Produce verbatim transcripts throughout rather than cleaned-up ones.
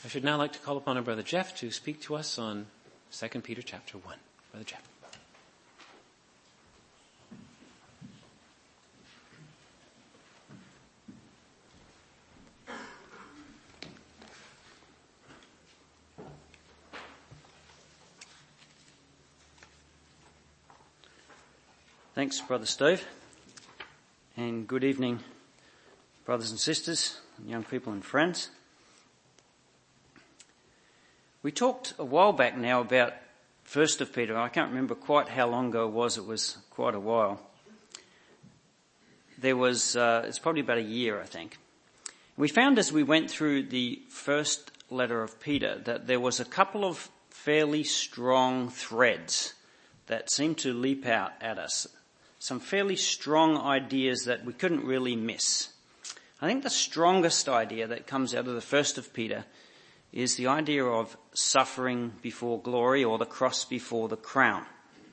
I should now like to call upon our Brother Jeff to speak to us on Second Peter chapter one. Brother Jeff. Thanks, Brother Steve, and good evening, brothers and sisters, young people and friends. We talked a while back now about First of Peter. I can't remember quite how long ago it was. It was quite a while. There was, uh, it's probably about a year, I think. We found as we went through the first letter of Peter that there was a couple of fairly strong threads that seemed to leap out at us. Some fairly strong ideas that we couldn't really miss. I think the strongest idea that comes out of the First of Peter is the idea of suffering before glory, or the cross before the crown.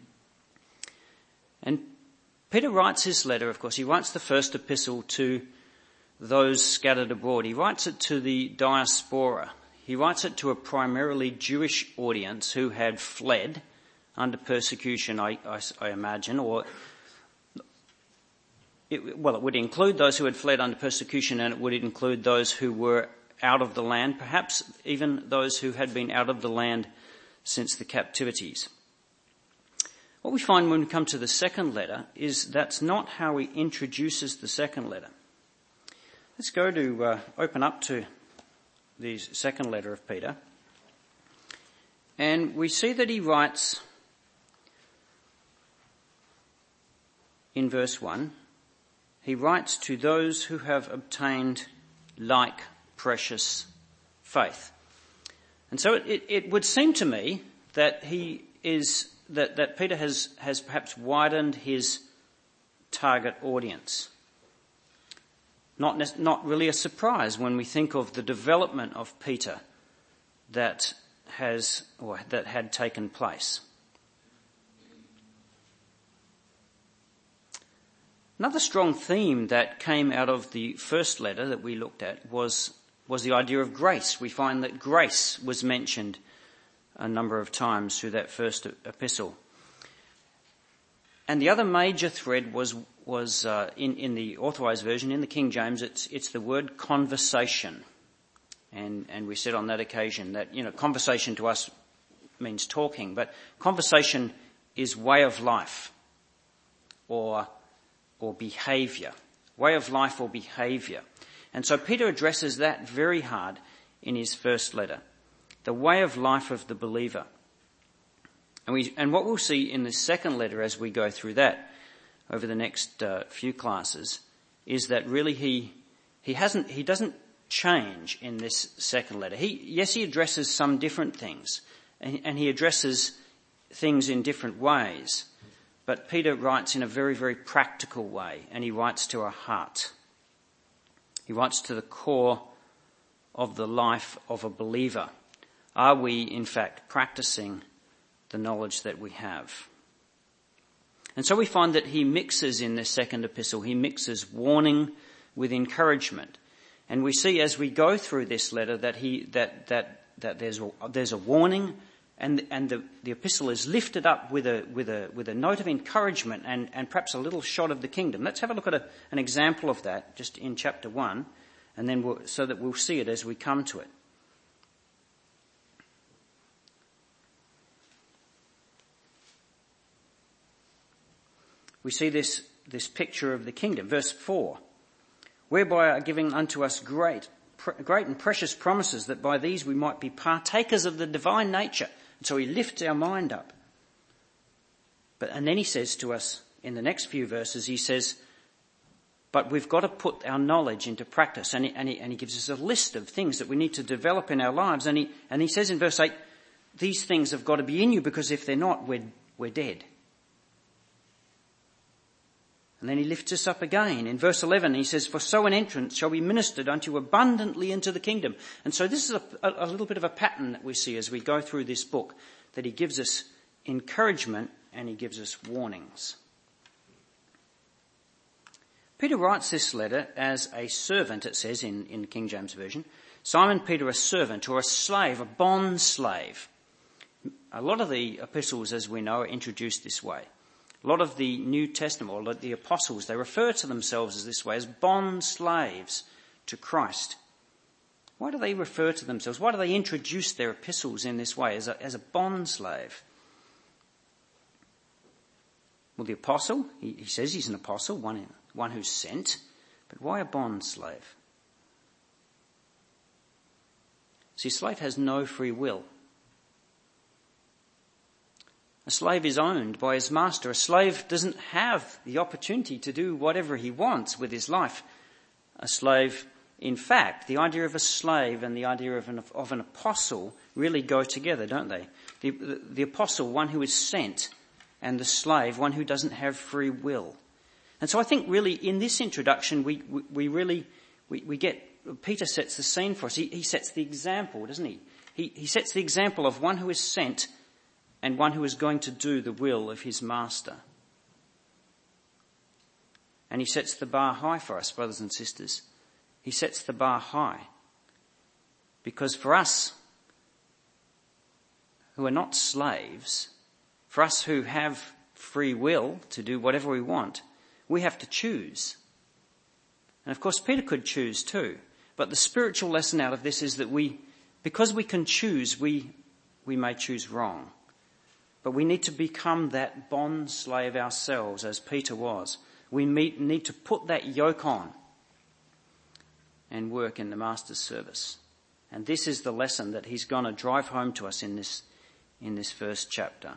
And Peter writes his letter, of course, he writes the first epistle to those scattered abroad. He writes it to the diaspora. He writes it to a primarily Jewish audience who had fled under persecution, I, I, I imagine, or It, well, it would include those who had fled under persecution, and it would include those who were out of the land, perhaps even those who had been out of the land since the captivities. What we find when we come to the second letter is that's not how he introduces the second letter. Let's go to uh, open up to the second letter of Peter. And we see that he writes in verse one, he writes to those who have obtained like precious faith. And so it, it, it would seem to me that he is, that, that Peter has, has perhaps widened his target audience. Not, not really a surprise when we think of the development of Peter that has, or that had taken place. Another strong theme that came out of the first letter that we looked at was, was the idea of grace. We find that grace was mentioned a number of times through that first epistle. And the other major thread was, was uh, in, in the Authorized Version, in the King James, it's, it's the word conversation. And, and we said on that occasion that, you know, conversation to us means talking, but conversation is way of life, or or behaviour, way of life or behaviour. And so Peter addresses that very hard in his first letter, the way of life of the believer. And we, and what we'll see in the second letter as we go through that over the next uh, few classes is that really he, he hasn't, he doesn't change in this second letter. He, yes, he addresses some different things, and, and he addresses things in different ways. But Peter writes in a very, very practical way, and he writes to our heart. He writes to the core of the life of a believer. Are we, in fact, practicing the knowledge that we have? And so we find that he mixes in this second epistle, he mixes warning with encouragement. And we see as we go through this letter that he that that that there's a, there's a warning. And, and the, the epistle is lifted up with a, with a, with a note of encouragement and, and perhaps a little shot of the kingdom. Let's have a look at a, an example of that just in chapter one, and then we'll, so that we'll see it as we come to it. We see this, this picture of the kingdom. Verse four, whereby are giving unto us great, great and precious promises, that by these we might be partakers of the divine nature. So he lifts our mind up. But, and then he says to us in the next few verses, he says, but we've got to put our knowledge into practice. And he, and he, and he gives us a list of things that we need to develop in our lives. And he, and he says in verse eight, these things have got to be in you, because if they're not, we're, we're dead. And then he lifts us up again. In verse eleven, he says, for so an entrance shall be ministered unto you abundantly into the kingdom. And so this is a, a, a little bit of a pattern that we see as we go through this book, that he gives us encouragement and he gives us warnings. Peter writes this letter as a servant, it says in, in King James Version, Simon Peter, a servant or a slave, a bond slave. A lot of the epistles, as we know, are introduced this way. A lot of the New Testament, or the apostles, they refer to themselves as this way, as bond slaves to Christ. Why do they refer to themselves? Why do they introduce their epistles in this way, as a, as a bond slave? Well, the apostle, he, he says he's an apostle, one, one who's sent, but why a bond slave? See, a slave has no free will. A slave is owned by his master. A slave doesn't have the opportunity to do whatever he wants with his life. A slave, in fact, the idea of a slave and the idea of an, of an apostle really go together, don't they? The, the, the apostle, one who is sent, and the slave, one who doesn't have free will. And so I think really in this introduction we, we, we really, we, we get, Peter sets the scene for us. He, he sets the example, doesn't he? he? He sets the example of one who is sent and one who is going to do the will of his master. And he sets the bar high for us, brothers and sisters. He sets the bar high. Because for us who are not slaves, for us who have free will to do whatever we want, we have to choose. And of course Peter could choose too. But the spiritual lesson out of this is that we, because we can choose, we, we may choose wrong. But we need to become that bond slave ourselves, as Peter was. We need to put that yoke on and work in the master's service. And this is the lesson that he's going to drive home to us in this, in this first chapter.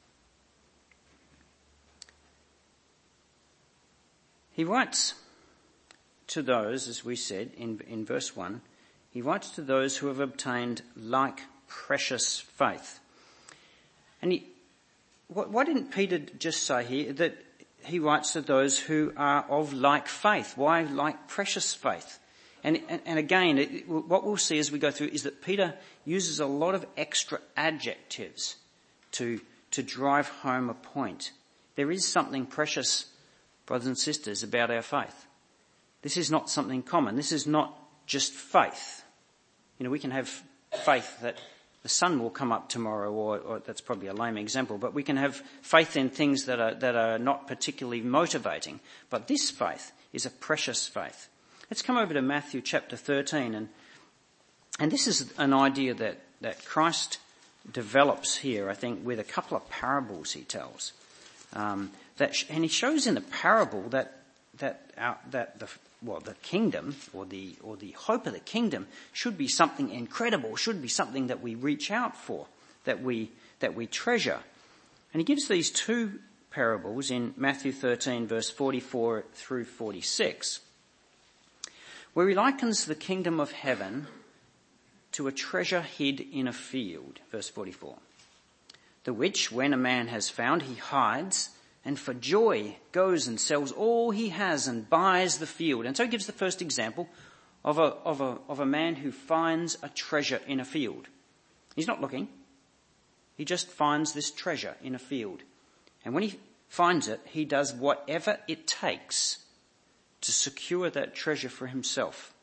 He writes to those, as we said in, in verse one, he writes to those who have obtained like precious faith. And he, why didn't Peter just say here that he writes to those who are of like faith? Why like precious faith? And, and, and again, it, what we'll see as we go through is that Peter uses a lot of extra adjectives to, to drive home a point. There is something precious, brothers and sisters, about our faith. This is not something common. This is not just faith. You know, we can have faith that the sun will come up tomorrow, or, or that's probably a lame example, but we can have faith in things that are, that are not particularly motivating. But this faith is a precious faith. Let's come over to Matthew chapter thirteen, and, and this is an idea that, that Christ develops here, I think, with a couple of parables he tells. Um, that sh- and he shows in the parable that, that, our, that the, well, the kingdom, or the, or the hope of the kingdom should be something incredible, should be something that we reach out for, that we, that we treasure. And he gives these two parables in Matthew thirteen verse forty-four through forty-six, where he likens the kingdom of heaven to a treasure hid in a field. Verse forty-four. The which, when a man has found, he hides, and for joy goes and sells all he has and buys the field. And so he gives the first example of a, of a, of a man who finds a treasure in a field. He's not looking. He just finds this treasure in a field. And when he finds it, he does whatever it takes to secure that treasure for himself.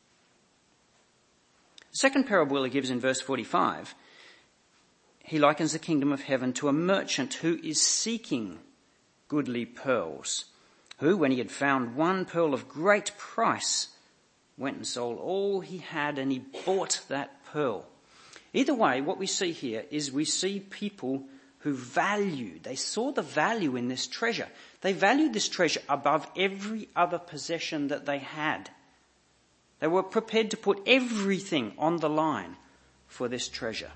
The second parable he gives in verse forty-five, he likens the kingdom of heaven to a merchant who is seeking goodly pearls, who, when he had found one pearl of great price, went and sold all he had, and he bought that pearl. Either way, what we see here is we see people who valued, they saw the value in this treasure. They valued this treasure above every other possession that they had. They were prepared to put everything on the line for this treasure.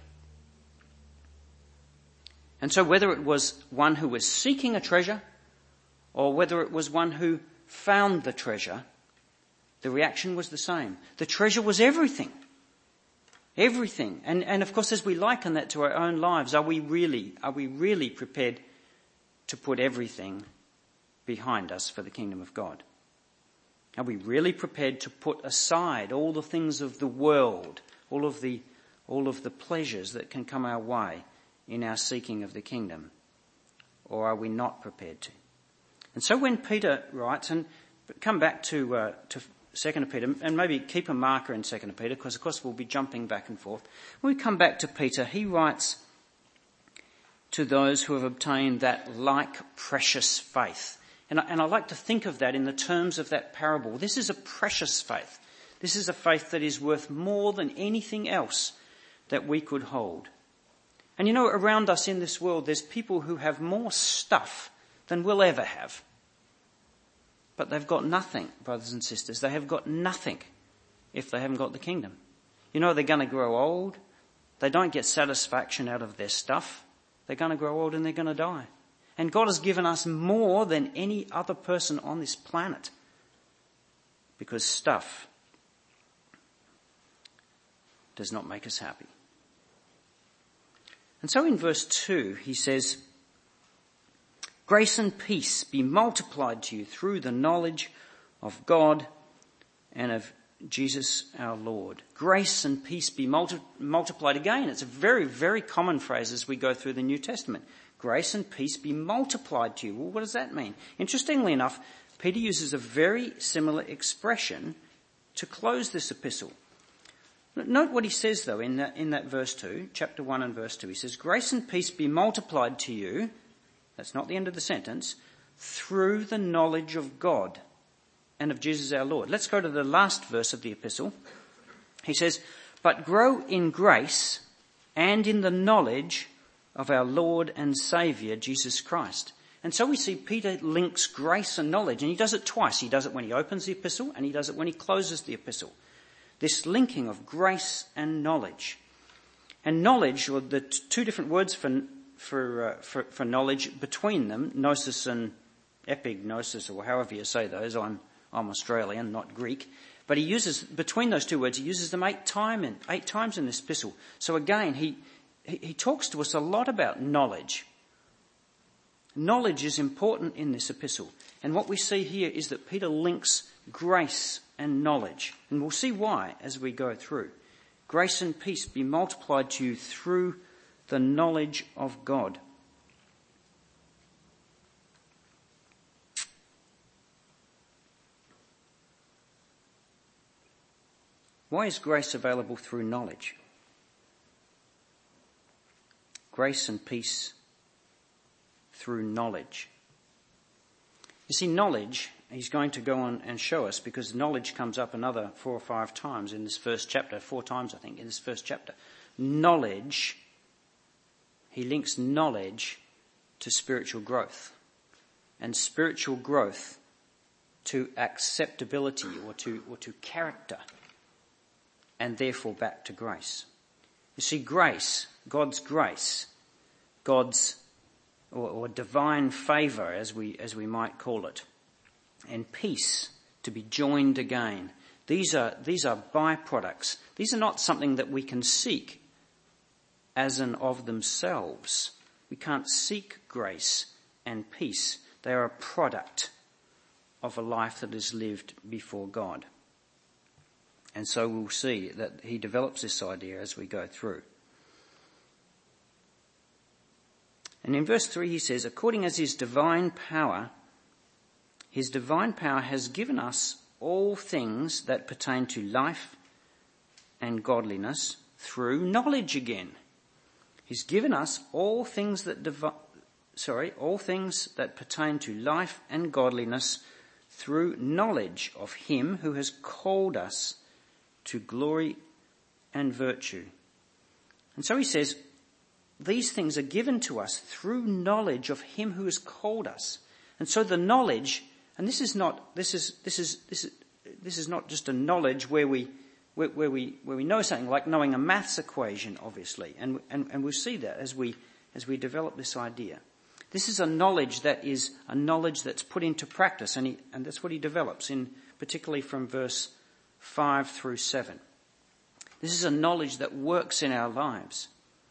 And so whether it was one who was seeking a treasure or whether it was one who found the treasure, the reaction was the same. The treasure was everything. Everything. And, and of course, as we liken that to our own lives, are we really, are we really prepared to put everything behind us for the kingdom of God? Are we really prepared to put aside all the things of the world, all of the, all of the pleasures that can come our way in our seeking of the kingdom? Or are we not prepared to? And so when Peter writes, and come back to, uh, to Second Peter, and maybe keep a marker in Second Peter, because of course we'll be jumping back and forth. When we come back to Peter, he writes to those who have obtained that like precious faith. And I, and I like to think of that in the terms of that parable. This is a precious faith. This is a faith that is worth more than anything else that we could hold. And you know, around us in this world, there's people who have more stuff than we'll ever have. But they've got nothing, brothers and sisters. They have got nothing if they haven't got the kingdom. You know, they're going to grow old. They don't get satisfaction out of their stuff. They're going to grow old and they're going to die. And God has given us more than any other person on this planet. Because stuff does not make us happy. And so in verse two, he says, grace and peace be multiplied to you through the knowledge of God and of Jesus our Lord. Grace and peace be multi- multiplied again. It's a very, very common phrase as we go through the New Testament. Grace and peace be multiplied to you. Well, what does that mean? Interestingly enough, Peter uses a very similar expression to close this epistle. Note what he says, though, in that, in that verse two, chapter one and verse two. He says, grace and peace be multiplied to you, that's not the end of the sentence, through the knowledge of God and of Jesus our Lord. Let's go to the last verse of the epistle. He says, but grow in grace and in the knowledge of our Lord and Saviour, Jesus Christ. And so we see Peter links grace and knowledge, and he does it twice. He does it when he opens the epistle, and he does it when he closes the epistle. This linking of grace and knowledge. And knowledge, or the t- two different words for for, uh, for for knowledge between them, gnosis and epignosis, or however you say those. I'm I'm Australian, not Greek. But he uses, between those two words, he uses them eight, time in, eight times in this epistle. So again, he, he, he talks to us a lot about knowledge. Knowledge is important in this epistle. And what we see here is that Peter links grace and knowledge. And we'll see why as we go through. Grace and peace be multiplied to you through the knowledge of God. Why is grace available through knowledge? Grace and peace through knowledge. You see, knowledge, he's going to go on and show us, because knowledge comes up another four or five times in this first chapter, four times I think in this first chapter. Knowledge, he links knowledge to spiritual growth, and spiritual growth to acceptability or to or to character, and therefore back to grace. You see, grace, God's grace, God's or, or divine favour, as we as we might call it, and peace, to be joined again. These are these are byproducts. These are not something that we can seek as an of themselves. We can't seek grace and peace. They are a product of a life that is lived before God. And so we'll see that he develops this idea as we go through. And in verse three he says, according as his divine power, his divine power has given us all things that pertain to life and godliness through knowledge again. He's given us all things that devi- sorry, all things that pertain to life and godliness through knowledge of him who has called us to glory and virtue. And so he says, these things are given to us through knowledge of him who has called us. And so the knowledge, and this is not, this is, this is, this is, this is not just a knowledge where we, where, where we, where we know something, like knowing a maths equation, obviously. And, and, and we'll see that as we, as we develop this idea. This is a knowledge that is a knowledge that's put into practice, and he, and that's what he develops in, particularly from verse five through seven. This is a knowledge that works in our lives.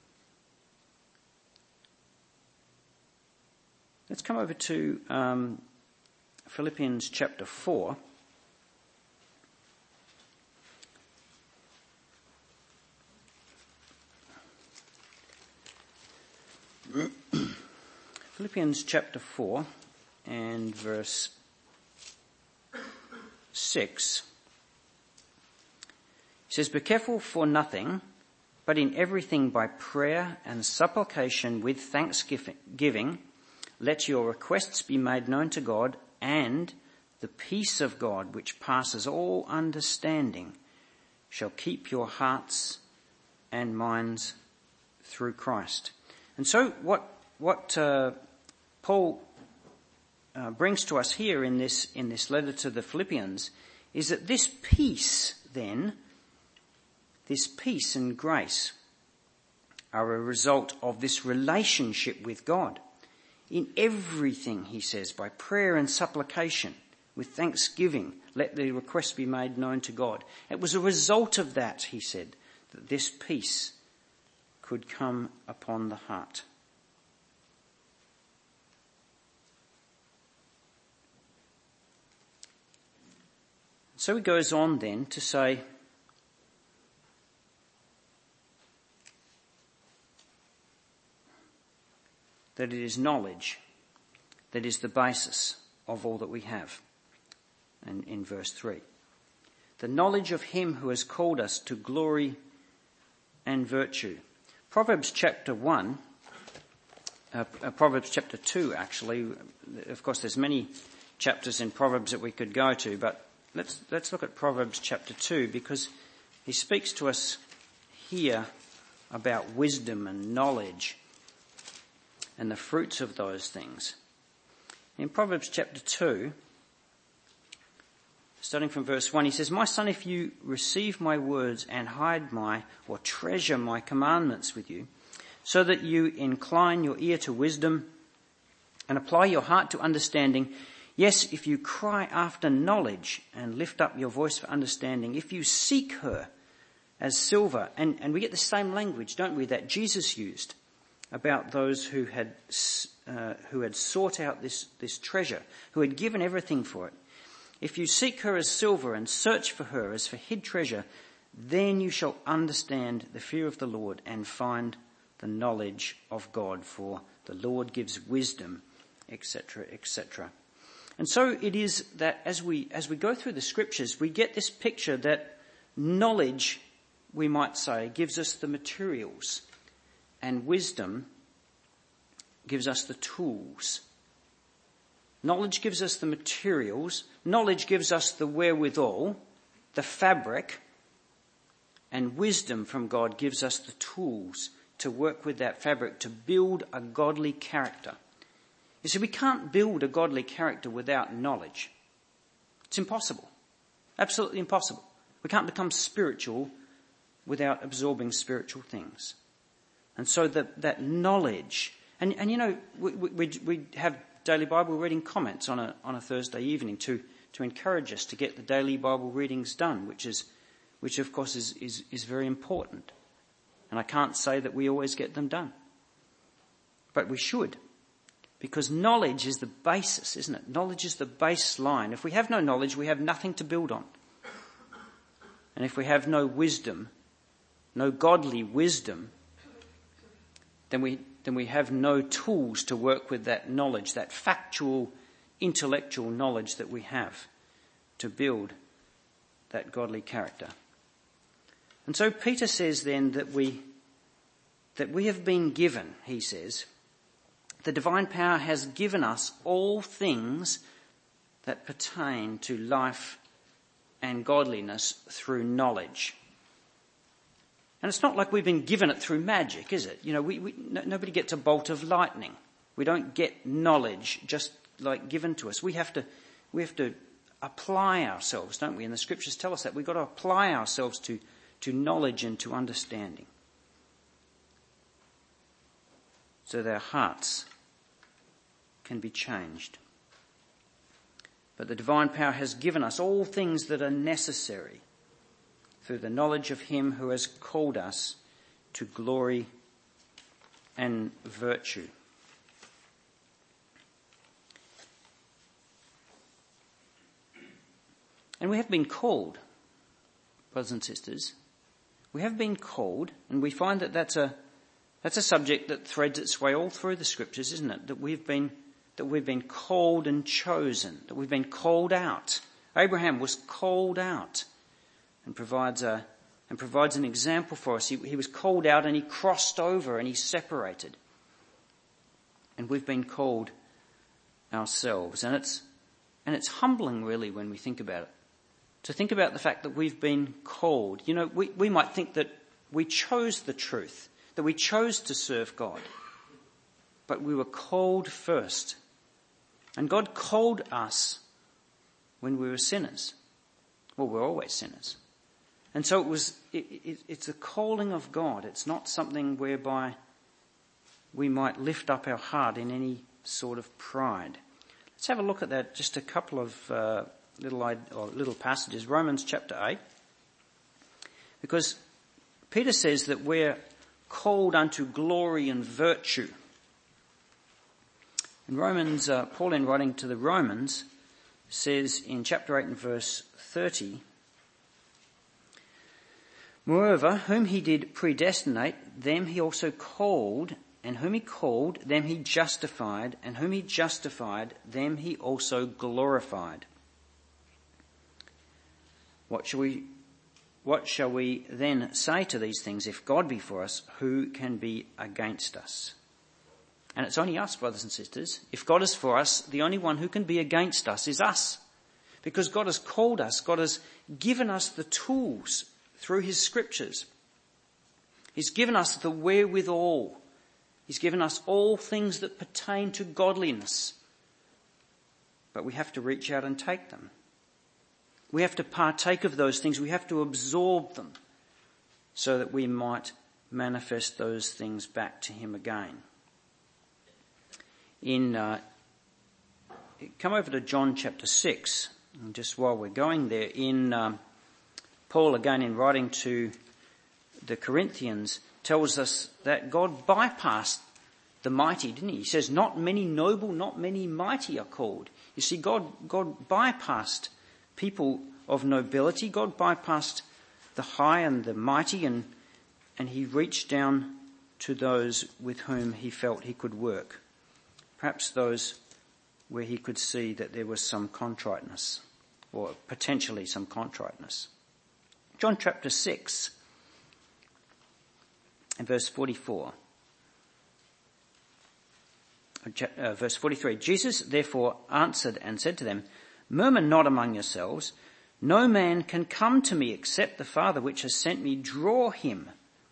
Let's come over to um, Philippians chapter four. Philippians chapter four and verse six. He says, "Be careful for nothing, but in everything by prayer and supplication with thanksgiving, let your requests be made known to God, and the peace of God, which passes all understanding, shall keep your hearts and minds through Christ." And so what what uh, Paul uh, brings to us here in this in this letter to the Philippians is that this peace then, this peace and grace are a result of this relationship with God. In everything, he says, by prayer and supplication, with thanksgiving, let the request be made known to God. It was a result of that, he said, that this peace could come upon the heart. So he goes on then to say, that it is knowledge that is the basis of all that we have. And in verse three, the knowledge of him who has called us to glory and virtue. Proverbs chapter one, uh, uh, Proverbs chapter two actually, of course there's many chapters in Proverbs that we could go to, but let's, let's look at Proverbs chapter two, because he speaks to us here about wisdom and knowledge and the fruits of those things. In Proverbs chapter two, starting from verse one, he says, "My son, if you receive my words and hide my, or treasure my commandments with you, so that you incline your ear to wisdom and apply your heart to understanding, yes, if you cry after knowledge and lift up your voice for understanding, if you seek her as silver," and, and we get the same language, don't we, that Jesus used about those who had uh, who had sought out this, this treasure, who had given everything for it. "If you seek her as silver and search for her as for hid treasure, then you shall understand the fear of the Lord and find the knowledge of God, for the Lord gives wisdom," et cetera, et cetera. And so it is that as we as we go through the scriptures, we get this picture that knowledge, we might say, gives us the materials, and wisdom gives us the tools. Knowledge gives us the materials, knowledge gives us the wherewithal, the fabric, and wisdom from God gives us the tools to work with that fabric to build a godly character. You see, we can't build a godly character without knowledge. It's impossible. Absolutely impossible. We can't become spiritual without absorbing spiritual things. And so that, that knowledge, and, and you know, we, we, we have daily Bible reading comments on a, on a Thursday evening to, to encourage us to get the daily Bible readings done, which is, which of course is, is, is very important. And I can't say that we always get them done. But we should. Because knowledge is the basis, isn't it? Knowledge is the baseline. If we have no knowledge, we have nothing to build on. And if we have no wisdom, no godly wisdom, then we then we have no tools to work with that knowledge, that factual, intellectual knowledge that we have to build that godly character. And so Peter says then that we that we have been given, he says, the divine power has given us all things that pertain to life and godliness through knowledge. And it's not like we've been given it through magic, is it? You know, we, we no, nobody gets a bolt of lightning. We don't get knowledge just like given to us. We have to, we have to apply ourselves, don't we? And the scriptures tell us that we've got to apply ourselves to, to knowledge and to understanding, so that our hearts can be changed. But the divine power has given us all things that are necessary through the knowledge of him who has called us to glory and virtue. And we have been called, brothers and sisters, we have been called, and we find that that's a that's a subject that threads its way all through the scriptures, isn't it? That we've been that we've been called and chosen, that we've been called out. Abraham was called out, and provides a, and provides an example for us. He, he was called out and he crossed over and he separated. And we've been called ourselves. And it's, and it's humbling really when we think about it. To think about the fact that we've been called. You know, we, we might think that we chose the truth, that we chose to serve God. But we were called first. And God called us when we were sinners. Well, we're always sinners. And so it was, it, it, it's a calling of God. It's not something whereby we might lift up our heart in any sort of pride. Let's have a look at that, just a couple of uh, little or little passages. Romans chapter eight. Because Peter says that we're called unto glory and virtue. In Romans, uh, Paul, in writing to the Romans, says in chapter eight and verse thirty, moreover, whom he did predestinate, them he also called, and whom he called, them he justified, and whom he justified, them he also glorified. What shall we, what shall we then say to these things? If God be for us, who can be against us? And it's only us, brothers and sisters. If God is for us, the only one who can be against us is us. Because God has called us, God has given us the tools through his scriptures. He's given us the wherewithal. He's given us all things that pertain to godliness. But we have to reach out and take them. We have to partake of those things. We have to absorb them so that we might manifest those things back to him again. In uh, come over to John chapter six, and just while we're going there, in um, Paul again in writing to the Corinthians tells us that God bypassed the mighty, didn't he? He says, not many noble, not many mighty are called. You see, God, God bypassed people of nobility. God bypassed the high and the mighty, and, and he reached down to those with whom he felt he could work. Perhaps those where he could see that there was some contriteness, or potentially some contriteness. John chapter six and verse forty-four. Uh, verse forty-three. Jesus therefore answered and said to them, murmur not among yourselves. No man can come to me except the Father which has sent me draw him.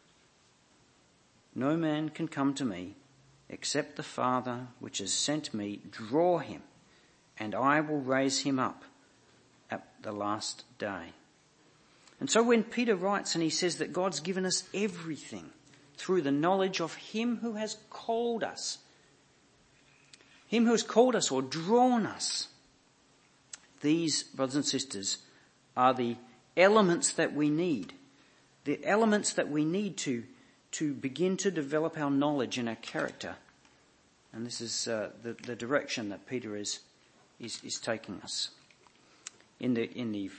No man can come to me except the Father which has sent me draw him, and I will raise him up at the last day. And so when Peter writes and he says that God's given us everything through the knowledge of him who has called us, him who has called us or drawn us, these, brothers and sisters, are the elements that we need, the elements that we need to to begin to develop our knowledge and our character. And this is uh, the, the direction that Peter is, is is taking us. In the in the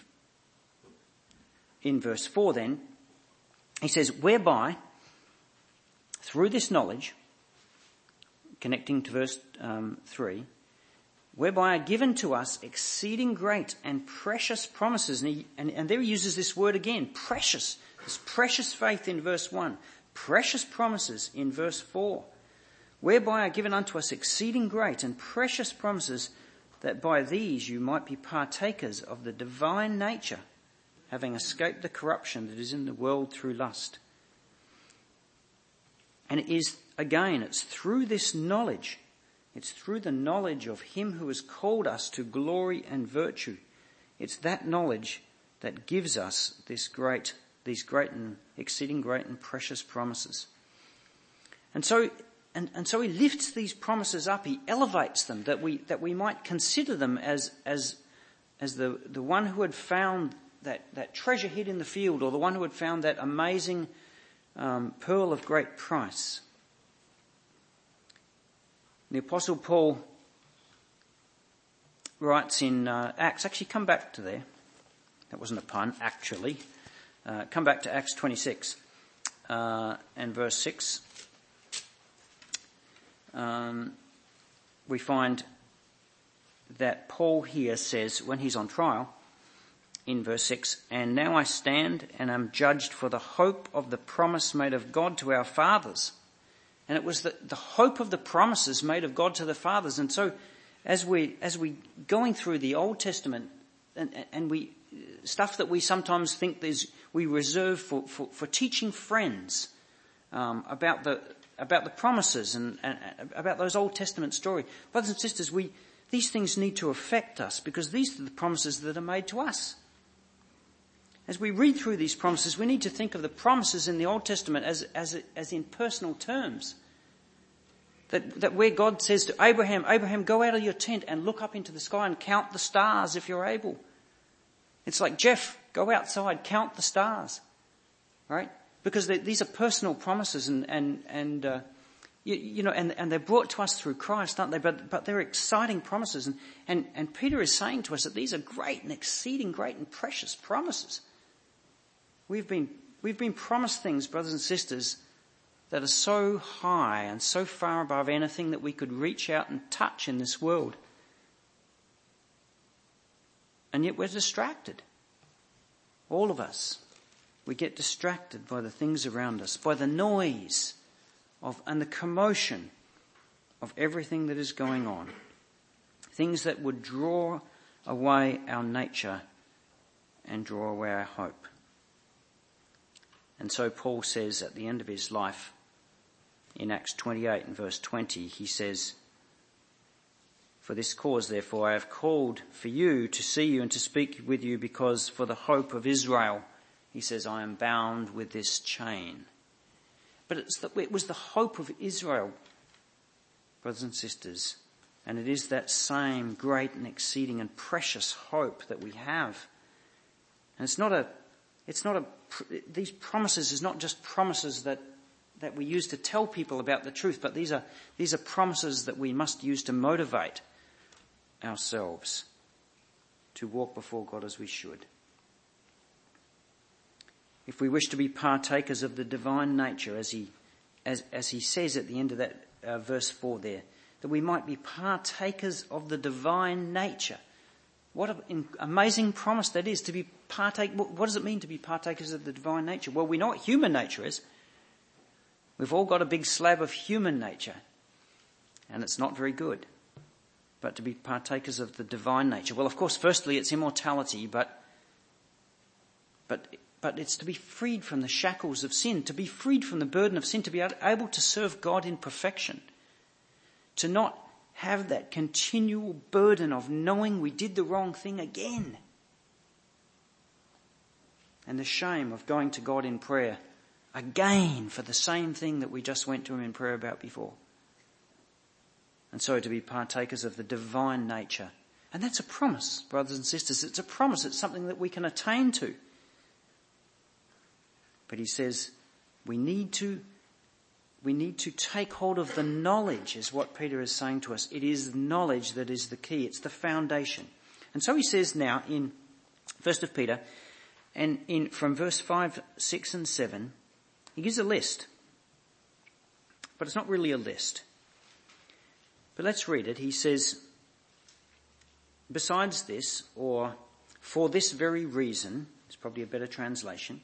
in verse four then, he says, whereby, through this knowledge, connecting to verse um, three, whereby are given to us exceeding great and precious promises. And, he, and, and there he uses this word again, precious. This precious faith in verse one. Precious promises in verse four, whereby are given unto us exceeding great and precious promises, that by these you might be partakers of the divine nature, having escaped the corruption that is in the world through lust. And it is, again, it's through this knowledge, it's through the knowledge of him who has called us to glory and virtue. It's that knowledge that gives us this great these great and exceeding great and precious promises. And so, and, and so he lifts these promises up, he elevates them, that we, that we might consider them as, as, as the, the one who had found that, that treasure hid in the field, or the one who had found that amazing, um, pearl of great price. The Apostle Paul writes in, uh, Acts, actually come back to there. That wasn't a pun, actually. Uh, come back to Acts twenty-six uh, and verse six. Um, we find that Paul here says, when he's on trial, in verse six, and now I stand and am judged for the hope of the promise made of God to our fathers. And it was the, the hope of the promises made of God to the fathers. And so as we, as we going through the Old Testament and, and we, stuff that we sometimes think there's, we reserve for, for, for teaching friends, um, about the, about the promises and, and about those Old Testament stories. Brothers and sisters, we, these things need to affect us because these are the promises that are made to us. As we read through these promises, we need to think of the promises in the Old Testament as, as, as in personal terms. That, that where God says to Abraham, Abraham, go out of your tent and look up into the sky and count the stars if you're able. It's like, Jeff, go outside, count the stars. Right? Because these are personal promises and, and, and, uh, you, you know, and, and they're brought to us through Christ, aren't they? But, but they're exciting promises. And, and, and Peter is saying to us that these are great and exceeding great and precious promises. We've been, we've been promised things, brothers and sisters, that are so high and so far above anything that we could reach out and touch in this world. And yet we're distracted. All of us. We get distracted by the things around us, by the noise of and the commotion of everything that is going on. Things that would draw away our nature and draw away our hope. And so Paul says at the end of his life, in Acts twenty-eight and verse twenty, he says, for this cause, therefore, I have called for you to see you and to speak with you, because for the hope of Israel, he says, I am bound with this chain. But it's the, it was the hope of Israel, brothers and sisters, and it is that same great and exceeding and precious hope that we have. And it's not a, it's not a, these promises is not just promises that, that we use to tell people about the truth, but these are, these are promises that we must use to motivate ourselves to walk before God as we should. If we wish to be partakers of the divine nature, as he, as, as he says at the end of that uh, verse four there, that we might be partakers of the divine nature. What an amazing promise that is, to be partake. What does it mean to be partakers of the divine nature? Well, we know what human nature is. We've all got a big slab of human nature, and it's not very good. But to be partakers of the divine nature. Well, of course, firstly, it's immortality, but, but, but it's to be freed from the shackles of sin, to be freed from the burden of sin, to be able to serve God in perfection, to not have that continual burden of knowing we did the wrong thing again, and the shame of going to God in prayer again for the same thing that we just went to him in prayer about before. And so to be partakers of the divine nature. And that's a promise, brothers and sisters. It's a promise. It's something that we can attain to. But he says we need to, we need to take hold of the knowledge, is what Peter is saying to us. It is knowledge that is the key. It's the foundation. And so he says now in First of Peter, and in from verse five, six and seven, he gives a list. But it's not really a list. But let's read it. He says, besides this, or for this very reason, it's probably a better translation,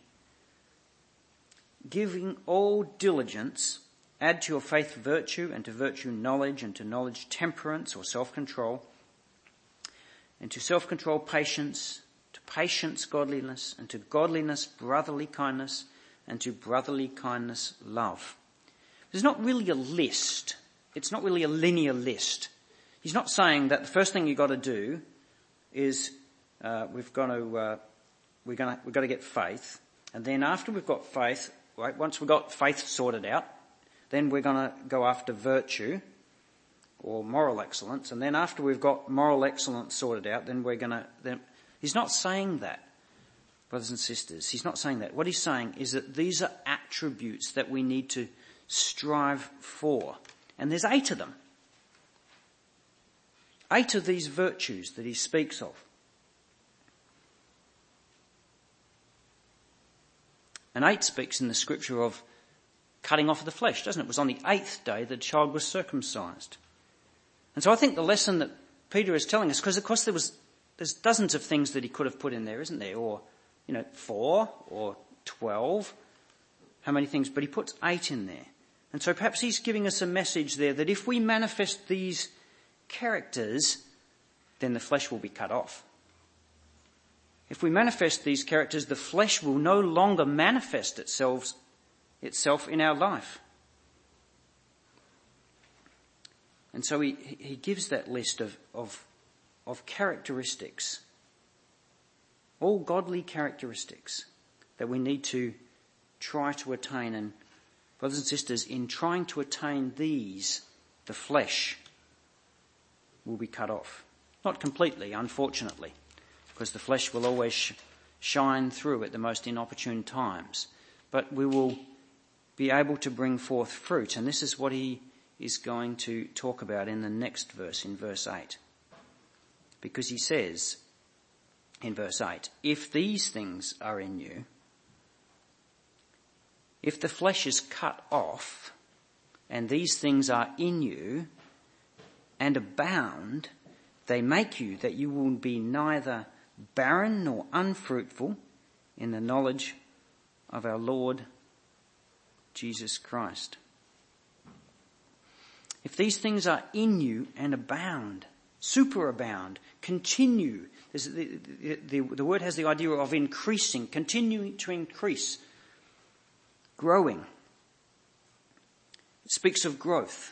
giving all diligence, add to your faith virtue, and to virtue knowledge, and to knowledge temperance or self-control, and to self-control patience, to patience godliness, and to godliness brotherly kindness, and to brotherly kindness love. There's not really a list. It's not really a linear list. He's not saying that the first thing you've got to do is uh, we've got to uh, we're going to we've got to get faith, and then after we've got faith, right? Once we've got faith sorted out, then we're going to go after virtue or moral excellence, and then after we've got moral excellence sorted out, then we're going to. Then he's not saying that, brothers and sisters. He's not saying that. What he's saying is that these are attributes that we need to strive for. And there's eight of them. Eight of these virtues that he speaks of. And eight speaks in the scripture of cutting off the flesh, doesn't it? It was on the eighth day the child was circumcised. And so I think the lesson that Peter is telling us, because of course there was there's dozens of things that he could have put in there, isn't there? Or, you know, four or twelve. How many things? But he puts eight in there. And so perhaps he's giving us a message there that if we manifest these characters, then the flesh will be cut off. If we manifest these characters, the flesh will no longer manifest itself, itself in our life. And so he, he gives that list of, of, of characteristics, all godly characteristics that we need to try to attain. And brothers and sisters, in trying to attain these, the flesh will be cut off. Not completely, unfortunately, because the flesh will always sh- shine through at the most inopportune times. But we will be able to bring forth fruit. And this is what he is going to talk about in the next verse, in verse eight. Because he says in verse eight, if these things are in you, if the flesh is cut off, and these things are in you, and abound, they make you that you will be neither barren nor unfruitful in the knowledge of our Lord Jesus Christ. If these things are in you and abound, superabound, continue, the, the, the, the word has the idea of increasing, continuing to increase, growing. It speaks of growth.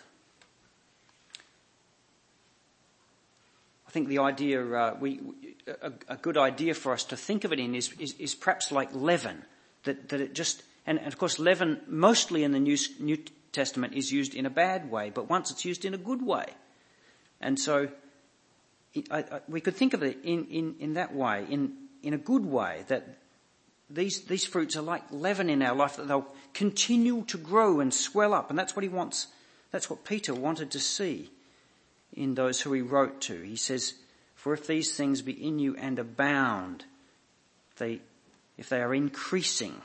I think the idea, uh, we, a, a good idea for us to think of it in is, is, is perhaps like leaven, that, that it just, and, and of course leaven mostly in the New, New Testament is used in a bad way, but once it's used in a good way. And so I, I, we could think of it in, in, in that way, in, in a good way, that these, these fruits are like leaven in our life, that they'll continue to grow and swell up. And that's what he wants, that's what Peter wanted to see in those who he wrote to. He says, for if these things be in you and abound, they, if they are increasing,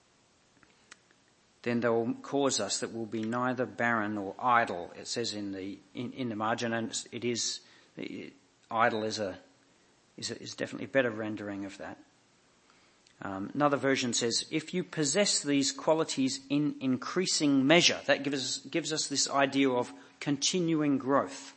then they will cause us that we'll be neither barren nor idle. It says in the in, in the margin, and it is it, idle is a is a, is definitely a better rendering of that. Um, another version says, if you possess these qualities in increasing measure, that gives us gives us this idea of continuing growth.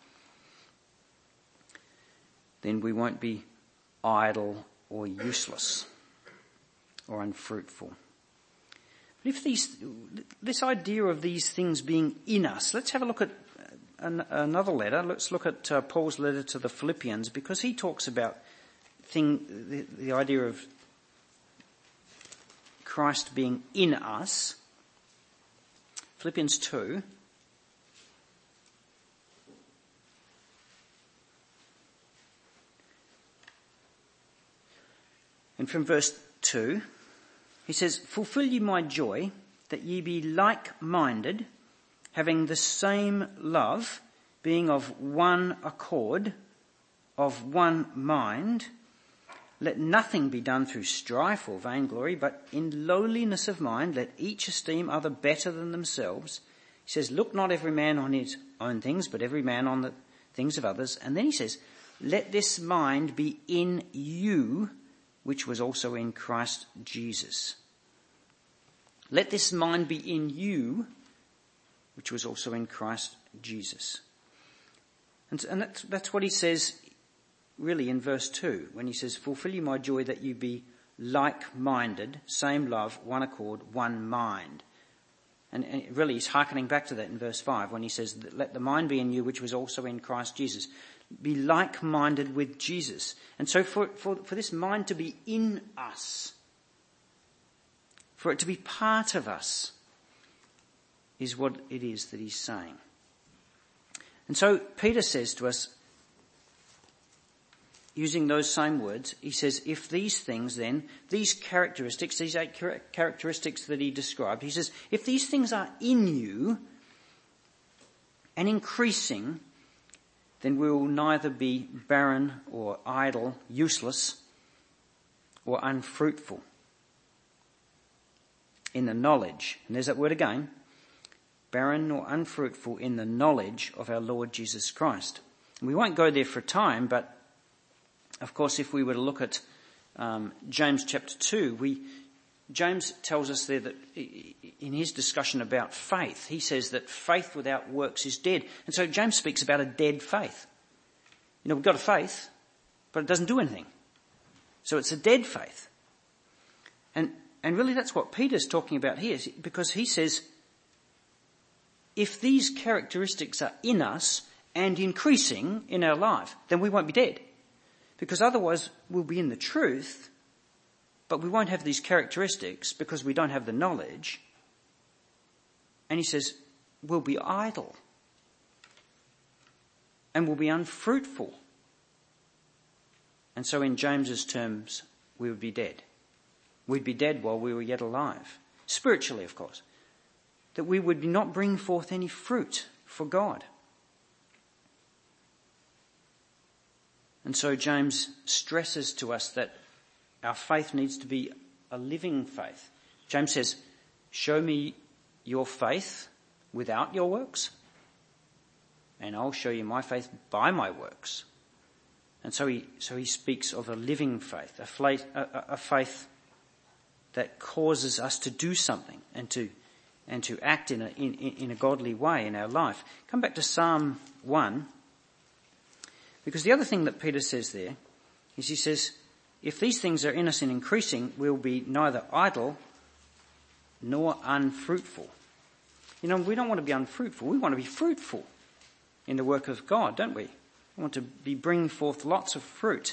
Then we won't be idle or useless or unfruitful. But if these, this idea of these things being in us, let's have a look at an, another letter. Let's look at uh, Paul's letter to the Philippians, because he talks about thing, the, the idea of Christ being in us. Philippians two. And from verse two, he says, fulfill ye my joy, that ye be like-minded, having the same love, being of one accord, of one mind. Let nothing be done through strife or vainglory, but in lowliness of mind, let each esteem other better than themselves. He says, look not every man on his own things, but every man on the things of others. And then he says, let this mind be in you, which was also in Christ Jesus. Let this mind be in you, which was also in Christ Jesus. And, and that's, that's what he says really in verse two, when he says, fulfill you my joy that you be like-minded, same love, one accord, one mind. And, and really he's hearkening back to that in verse five, when he says, let the mind be in you, which was also in Christ Jesus. Be like-minded with Jesus. And so for, for, for this mind to be in us, for it to be part of us, is what it is that he's saying. And so Peter says to us, using those same words, he says, if these things then, these characteristics, these eight characteristics that he described, he says, if these things are in you and increasing, then we will neither be barren or idle, useless, or unfruitful in the knowledge, and there's that word again, barren or unfruitful in the knowledge of our Lord Jesus Christ. And we won't go there for time, but Of course, if we were to look at um, James chapter two, we James tells us there that in his discussion about faith, he says that faith without works is dead. And so James speaks about a dead faith. You know, we've got a faith, but it doesn't do anything. So it's a dead faith. And and really that's what Peter's talking about here, because he says, if these characteristics are in us and increasing in our life, then we won't be dead. Because otherwise we'll be in the truth, but we won't have these characteristics because we don't have the knowledge. And he says, we'll be idle. And we'll be unfruitful. And so in James's terms, we would be dead. We'd be dead while we were yet alive. Spiritually, of course. That we would not bring forth any fruit for God. And so James stresses to us that our faith needs to be a living faith. James says, show me your faith without your works, and I'll show you my faith by my works. And so he, so he speaks of a living faith, a faith, a, a faith that causes us to do something and to and to act in a, in, in a godly way in our life. Come back to Psalm one, because the other thing that Peter says there is he says, if these things are in us and increasing, we'll be neither idle nor unfruitful. You know, we don't want to be unfruitful. We want to be fruitful in the work of God, don't we? We want to be bringing forth lots of fruit.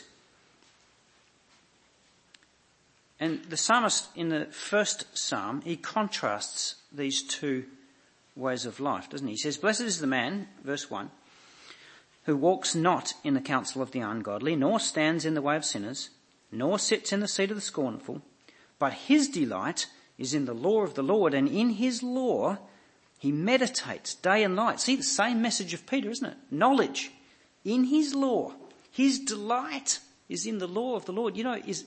And the psalmist in the first psalm, he contrasts these two ways of life, doesn't he? He says, blessed is the man, verse one, who walks not in the counsel of the ungodly, nor stands in the way of sinners, nor sits in the seat of the scornful, but his delight is in the law of the Lord, and in his law he meditates day and night. See, the same message of Peter, isn't it? Knowledge. In his law. His delight is in the law of the Lord. You know, is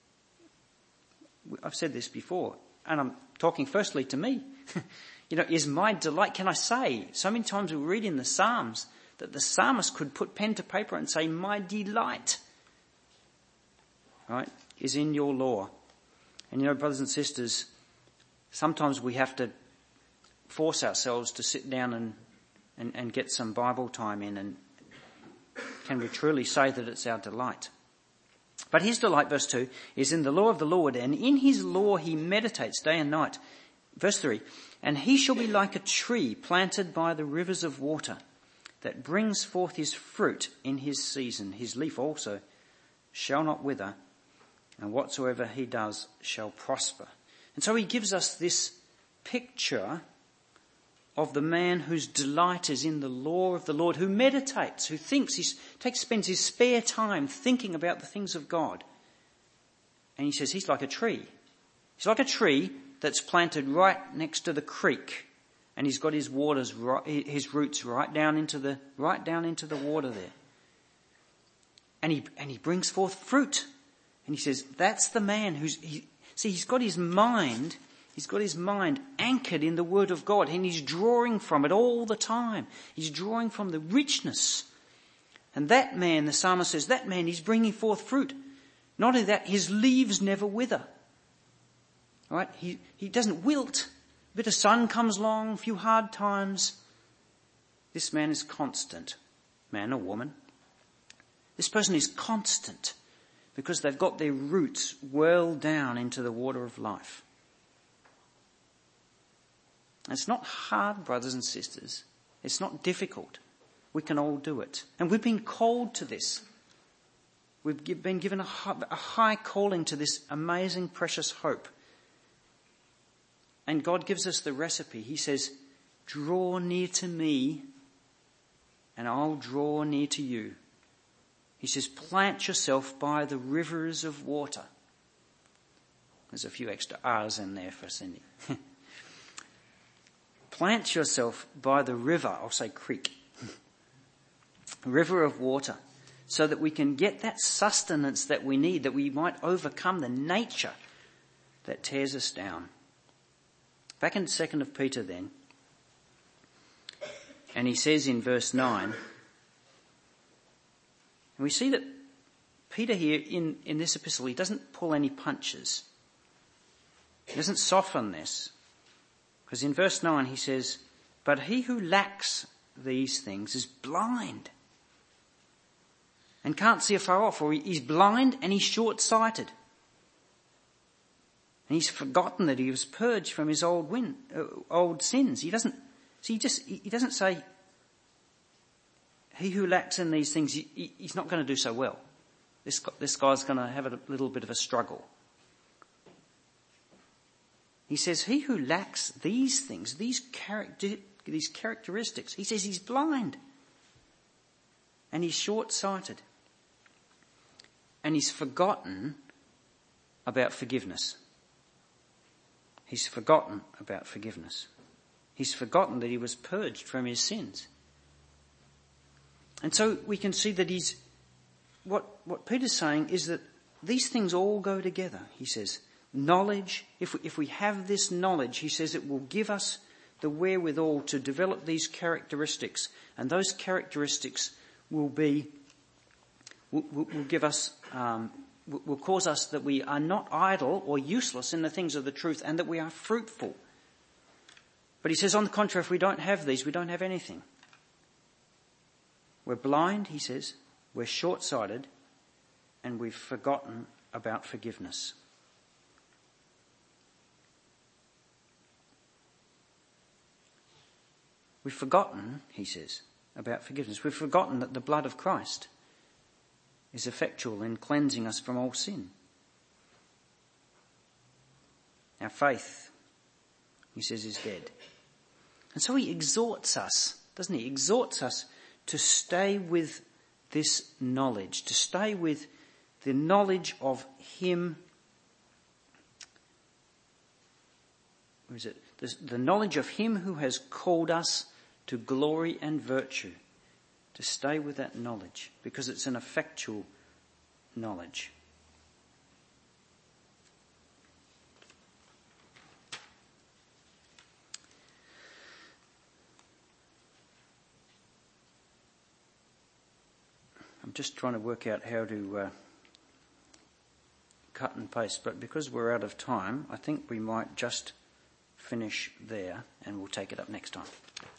I've said this before, and I'm talking firstly to me. You know, is my delight, can I say, so many times we read in the Psalms that the psalmist could put pen to paper and say, my delight, right, is in your law. And you know, brothers and sisters, sometimes we have to force ourselves to sit down and, and, and get some Bible time in, and can we truly say that it's our delight? But his delight, verse two, is in the law of the Lord, and in his law he meditates day and night. Verse three, and he shall be like a tree planted by the rivers of water, that brings forth his fruit in his season. His leaf also shall not wither, and whatsoever he does shall prosper. And so he gives us this picture of the man whose delight is in the law of the Lord, who meditates, who thinks, he takes, spends his spare time thinking about the things of God. And he says he's like a tree. He's like a tree that's planted right next to the creek, and he's got his waters, his roots right down into the right down into the water there. And he and he brings forth fruit. And he says that's the man who's he, see he's got his mind. He's got his mind anchored in the Word of God, and he's drawing from it all the time. He's drawing from the richness. And that man, the psalmist says, that man is bringing forth fruit. Not only that, his leaves never wither. Right? He, he doesn't wilt. A bit of sun comes along, a few hard times. This man is constant. Man or woman. This person is constant because they've got their roots well down into the water of life. It's not hard, brothers and sisters. It's not difficult. We can all do it. And we've been called to this. We've been given a high calling to this amazing, precious hope. And God gives us the recipe. He says, draw near to me and I'll draw near to you. He says, plant yourself by the rivers of water. There's a few extra R's in there for Cindy. Plant yourself by the river, I'll say creek, river of water, so that we can get that sustenance that we need, that we might overcome the nature that tears us down. Back in Second of Peter then, and he says in verse nine, and we see that Peter here in, in this epistle, he doesn't pull any punches. He doesn't soften this. Because in verse nine he says, but he who lacks these things is blind and can't see afar off, or he's blind and he's short-sighted. And he's forgotten that he was purged from his old win, uh, old sins. He doesn't, so he just, he doesn't say, he who lacks in these things, he, he's not going to do so well. This, this guy's going to have a little bit of a struggle. He says, he who lacks these things, these character, these characteristics, he says he's blind and he's short-sighted and he's forgotten about forgiveness. He's forgotten about forgiveness. He's forgotten that he was purged from his sins. And so we can see that he's, what, what Peter's saying is that these things all go together, he says. Knowledge, if we, if we have this knowledge, he says it will give us the wherewithal to develop these characteristics. And those characteristics will be, will, will, will give us, um, will cause us that we are not idle or useless in the things of the truth, and that we are fruitful. But he says, on the contrary, if we don't have these, we don't have anything. We're blind, he says, we're short-sighted, and we've forgotten about forgiveness. We've forgotten, he says, about forgiveness. We've forgotten that the blood of Christ is effectual in cleansing us from all sin. Our faith, he says, is dead. And so he exhorts us, doesn't he? He exhorts us to stay with this knowledge, to stay with the knowledge of him. Where is it? The, the knowledge of him who has called us to glory and virtue. To stay with that knowledge, because it's an effectual knowledge. I'm just trying to work out how to uh, cut and paste, but because we're out of time, I think we might just finish there and we'll take it up next time.